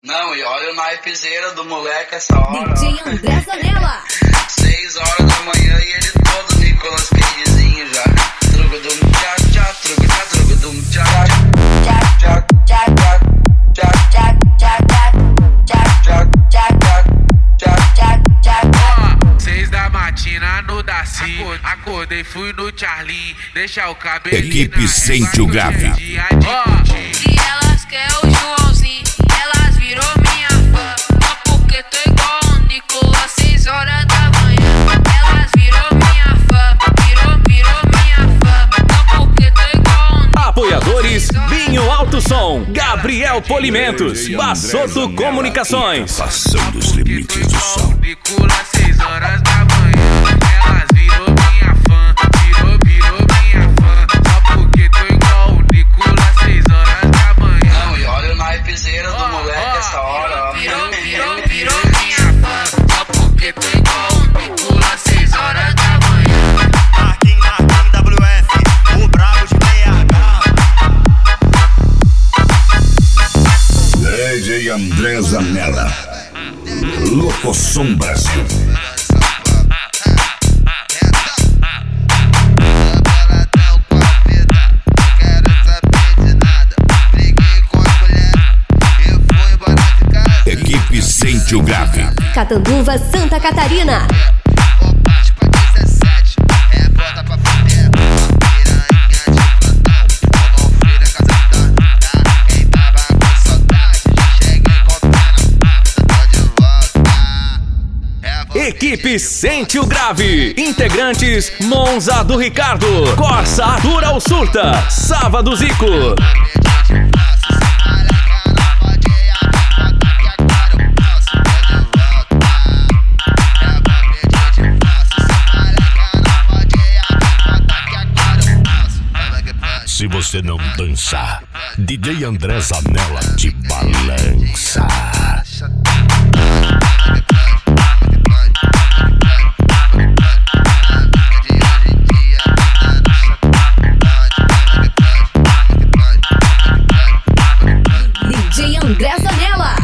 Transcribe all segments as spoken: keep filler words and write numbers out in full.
Não, e olha o naipezeira do moleque essa hora. D J André Zanella. Seis horas da manhã e ele todo Nicolas Cagezinho já. Trugudum tchá tchá, trugudá, trugudum tchá tchá tchá tchá tchá tchá tchá tchá tchá tchá tchá tchá. Seis da matina no Daci, acordei, fui no Charlie, deixa o cabelo. Equipe Sente o Grave. Se elas querem o Joãozinho, elas virou minha fã. Só porque tô igual o Nicolas, seis horas da manhã. Elas virou minha fã, virou, virou minha fã. Só porque tô igual o Nicolas. Apoiadores: Binho Alto Som, Gabriel Polimentos, Bassoto Comunicações. Passando os limites do som. Nicolas, seis horas da manhã. Elas virou minha fã, virou, virou minha fã. Só porque tô igual o Nicolas, seis horas da manhã. Não, e olha o naipezeira do moleque essa hora. Virou, virou, virou minha fã. Só porque tô igual o Nicolas, seis horas da manhã. Marquinhos, Marquinhos, W F, o brabo de B H. D J André Zanella, Locosom Brasil. Equipe Sente o Grave. Catanduva, Santa Catarina. Equipe Sente o Grave. Integrantes: Monza do Ricardo, Corsa Arthur ao Surta, Sava do Zico. Se você não dançar, D J André Zanella te balança. D J André Zanella.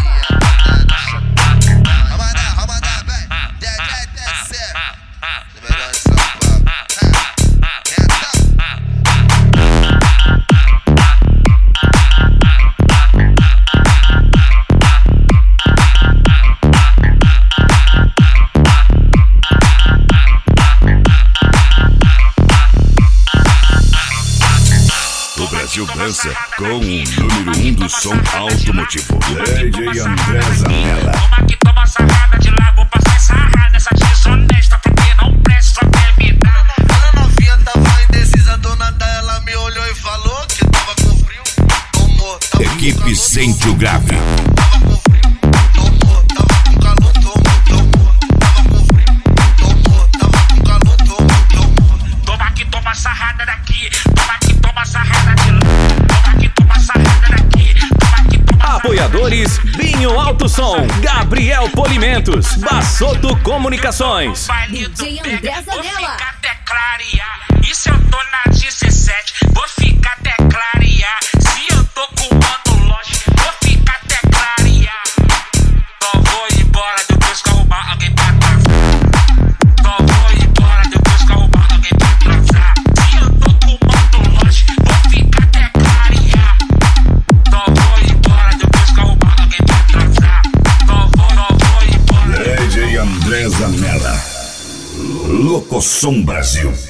O Brasil dança com o número um do som automotivo. D J André Zanella. Toma que toma sarrada de lá, vou passar sarrada. Essa desonesta porque não presta pra me dar. Ela novinha tava indecisa, do nada ela me olhou e falou que tava com frio. Tomou, tava Equipe Sente o Grave. tava com frio. Tomou, tava com calor, tomou, tomou. Tava com frio. Tomou, tava com calor, tomou, tomou. Toma que toma sarrada daqui. Toma que toma sarrada de lá. Toma que toma sarrada daqui. Toma que toma. Apoiadores: Binho Alto Som, Gabriel Polimentos, Bassoto Comunicações. Baile do D J pé, André vou Zanella. ficar até clarear. E se eu tô na dezessete, vou ficar até clarear. Se eu tô com o mano loja, vou ficar até clarear. Não vou embora depois que arrumar alguém pra transar. Não vou embora depois que arrumar alguém pra transar. Se eu tô com o mano loja, vou ficar até clarear. Não vou embora depois que arrumar alguém pra transar. Não vou, não vou embora. D J André Zanella, Locosom Brasil.